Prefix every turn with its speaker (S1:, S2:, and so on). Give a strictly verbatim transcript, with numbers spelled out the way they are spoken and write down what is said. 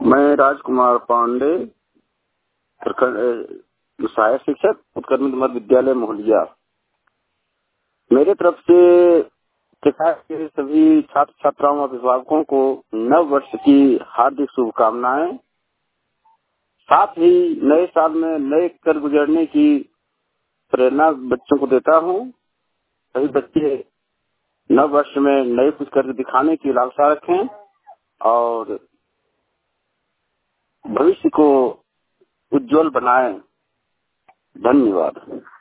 S1: मैं राजकुमार पांडे, सहायक शिक्षक उत्कर्ष मध्य विद्यालय मोहलिया। मेरे तरफ से शिक्षक के सभी छात्र छात्राओं और अभिभावकों को नव वर्ष की हार्दिक शुभकामनाएं। साथ ही नए साल में नए कर गुजरने की प्रेरणा बच्चों को देता हूं। सभी बच्चे नव वर्ष में नए कुछ कर दिखाने की लालसा रखें और भविष्य को उज्जवल बनाएं। धन्यवाद।